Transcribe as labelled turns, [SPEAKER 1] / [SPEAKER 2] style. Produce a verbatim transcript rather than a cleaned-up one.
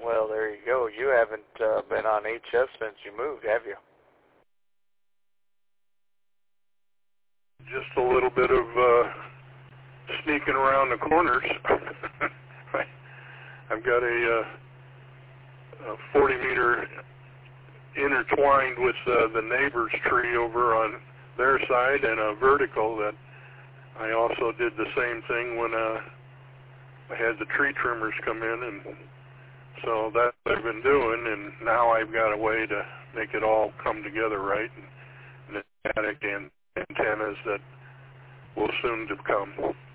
[SPEAKER 1] Well, there you go. You haven't uh, been on H F since you moved, have you?
[SPEAKER 2] Just a little bit of uh, sneaking around the corners. I've got a, uh, a forty meter intertwined with uh, the neighbor's tree over on their side, and a vertical that I also did the same thing when uh, I had the tree trimmers come in, and so that's what I've been doing, and now I've got a way to make it all come together right, and, and the static and antennas that will soon to come.